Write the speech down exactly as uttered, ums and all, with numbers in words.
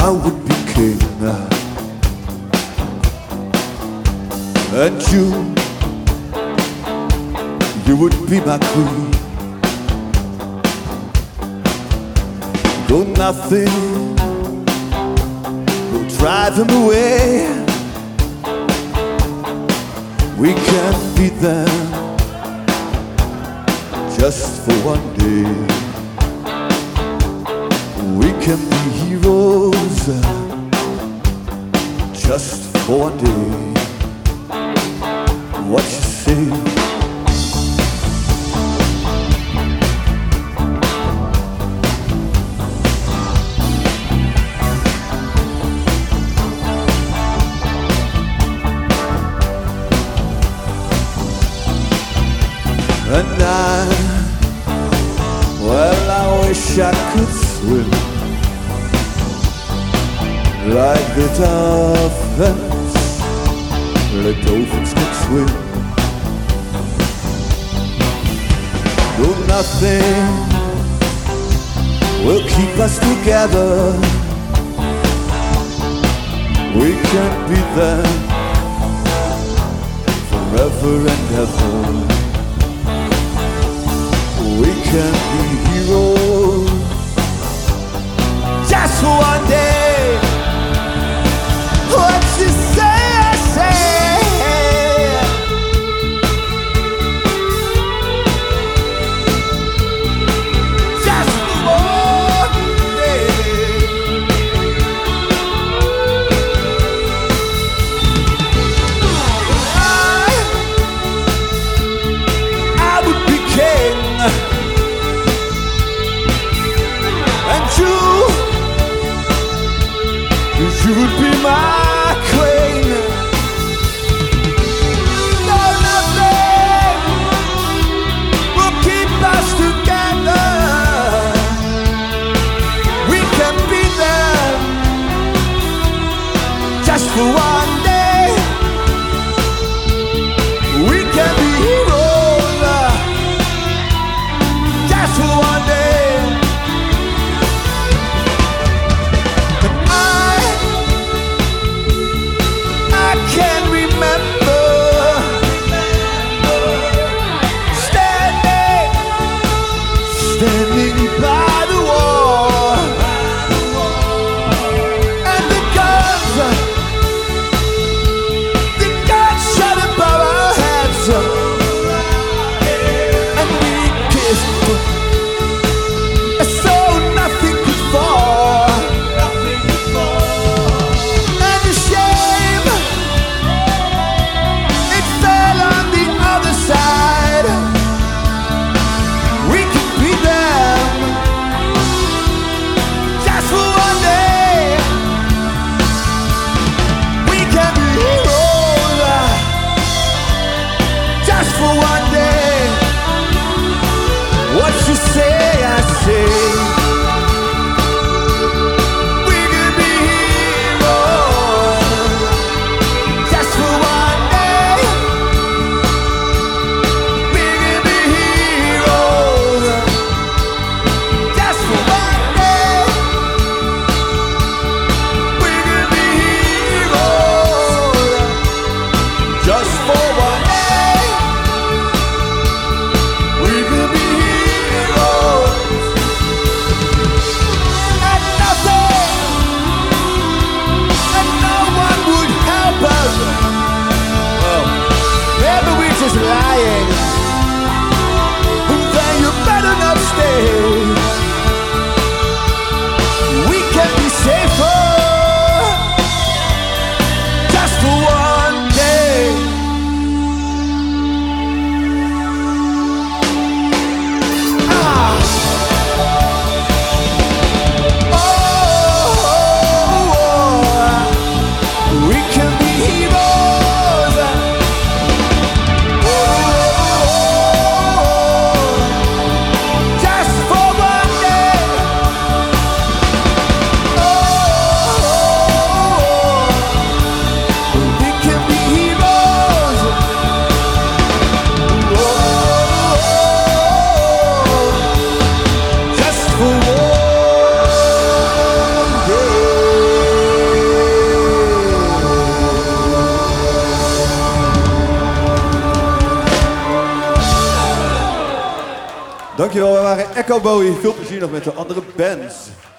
I would be king, and you, you would be my queen. Though nothing will drive them away, we can beat them just for one day. We can be heroes just for one day. What you say? And I, well, I wish I could swim like the dolphins, the dolphins can swim. Though nothing will keep us together, we can be them forever and ever. We can be heroes just for one day. What you say, I say. Just for one day. I, I would be king, and you, you would be my queen. No, nothing will keep us together. We can be there just for one day. We can be heroes just for one day. Dankjewel, we waren Echo Bowie. Veel plezier nog met de andere bands.